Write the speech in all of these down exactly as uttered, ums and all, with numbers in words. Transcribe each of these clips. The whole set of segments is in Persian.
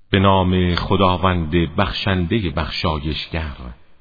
به نام خداوند بخشنده بخشایشگر.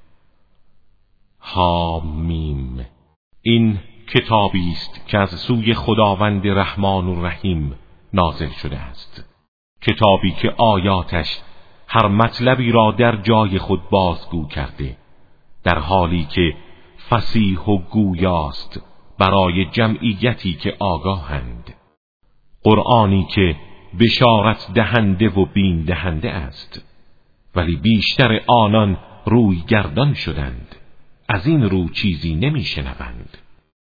حامیم. این کتابی است که از سوی خداوند رحمان و رحیم نازل شده است، کتابی که آیاتش هر مطلبی را در جای خود بازگو کرده، در حالی که فصیح و گویاست برای جمعیتی که آگاهند. قرآنی که بشارت دهنده و بیم دهنده است، ولی بیشتر آنان روی گردان شدند، از این رو چیزی نمی شنوند.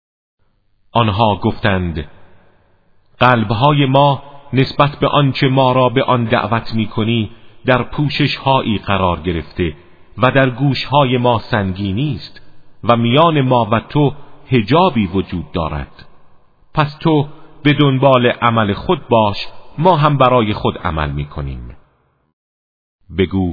آنها گفتند قلبهای ما نسبت به آنچه ما را به آن دعوت می کنی در پوشش هایی قرار گرفته و در گوشهای ما سنگینی است و میان ما و تو حجابی وجود دارد. پس تو به دنبال عمل خود باش، ما هم برای خود عمل می کنیم. بگو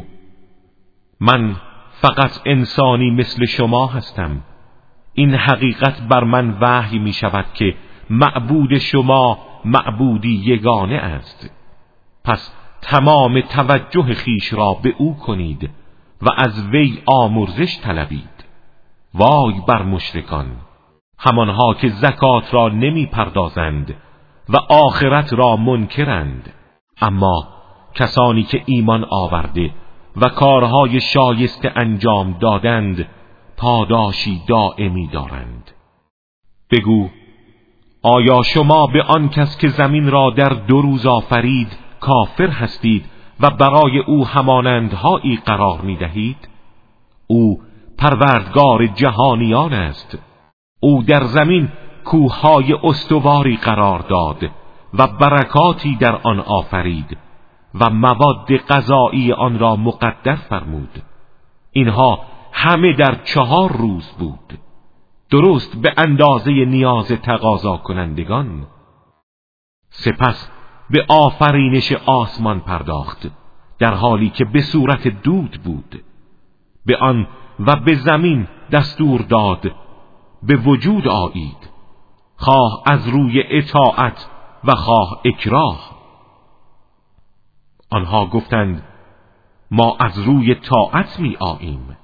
من فقط انسانی مثل شما هستم. این حقیقت بر من وحی می شود که معبود شما معبودی یگانه است. پس تمام توجه خیش را به او کنید و از وی آمرزش طلبید. وای بر مشرکان، همانها که زکات را نمی پردازند و آخرت را منکرند، اما کسانی که ایمان آورده و کارهای شایسته انجام دادند پاداشی دائمی دارند. بگو آیا شما به آن کس که زمین را در دو روز آفرید کافر هستید و برای او همانندهایی قرار می دهید؟ او پروردگار جهانیان است. او در زمین کوههای استواری قرار داد و برکاتی در آن آفرید و مواد غذایی آن را مقدر فرمود. اینها همه در چهار روز بود، درست به اندازه نیاز تقاضا کنندگان. سپس به آفرینش آسمان پرداخت در حالی که به صورت دود بود. به آن و به زمین دستور داد به وجود آیید، خواه از روی اطاعت و خواه اکراه. آنها گفتند ما از روی طاعت می آییم.